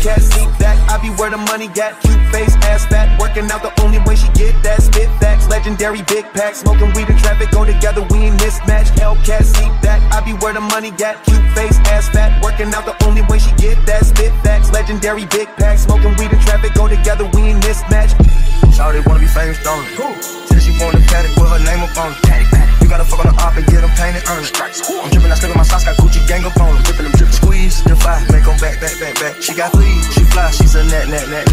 Hellcat, seat that. I be where the money got. Cute face, ass fat. Working out the only way she get that. Spit facts, legendary big pack. Smoking weed and traffic go together, we ain't mismatched. Hellcat, seat that. I be where the money got. Cute face, ass fat. Working out the only way she get that. Spit facts, legendary big pack. Smoking weed and traffic go together, we ain't mismatched. Shawty wanna be famous, don't it? Cool. Said she want a paddock, put her name up on it. You gotta fuck on the op,